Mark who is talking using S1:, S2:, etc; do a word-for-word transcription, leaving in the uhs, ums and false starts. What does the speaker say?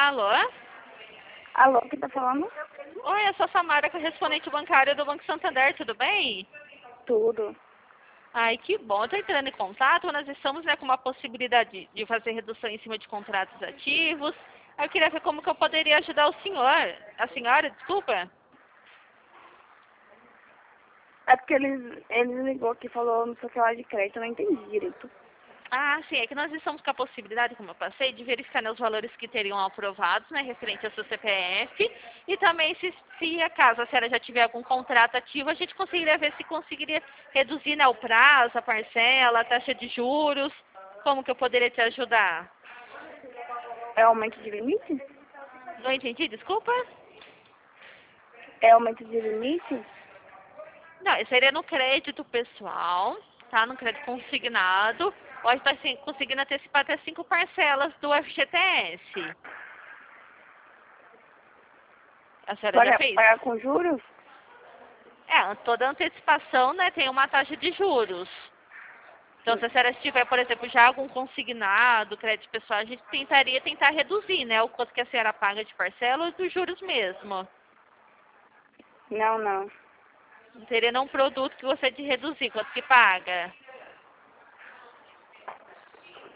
S1: Alô?
S2: Alô, quem tá falando?
S1: Oi, eu sou a Samara, correspondente bancária do Banco Santander, tudo bem?
S2: Tudo.
S1: Ai, que bom. Estou entrando em contato. Nós estamos, né, com uma possibilidade de fazer redução em cima de contratos ativos. Eu queria ver como que eu poderia ajudar o senhor. A senhora, desculpa.
S2: É porque eles, eles ligou aqui e falou no seu celular de crédito, eu não entendi direito.
S1: Ah, sim, é que nós estamos com a possibilidade, como eu passei, de verificar, né, os valores que teriam aprovados, né, referente ao seu C P F, e também se, se acaso a senhora já tiver algum contrato ativo, a gente conseguiria ver se conseguiria reduzir, né, o prazo, a parcela, a taxa de juros. Como que eu poderia te ajudar?
S2: É aumento de limite?
S1: Não entendi, desculpa?
S2: É aumento de limite?
S1: Não, isso seria no crédito pessoal, tá? No crédito consignado. Pode estar assim, conseguindo antecipar até cinco parcelas do F G T S. A senhora já
S2: Pagar,
S1: fez?
S2: pagar com juros?
S1: É, toda antecipação, né, tem uma taxa de juros. Então, se a senhora tiver, por exemplo, já algum consignado, crédito pessoal, a gente tentaria tentar reduzir, né, o quanto que a senhora paga de parcela ou dos juros mesmo.
S2: Não, não.
S1: Não teria nenhum produto que você de reduzir, quanto que paga.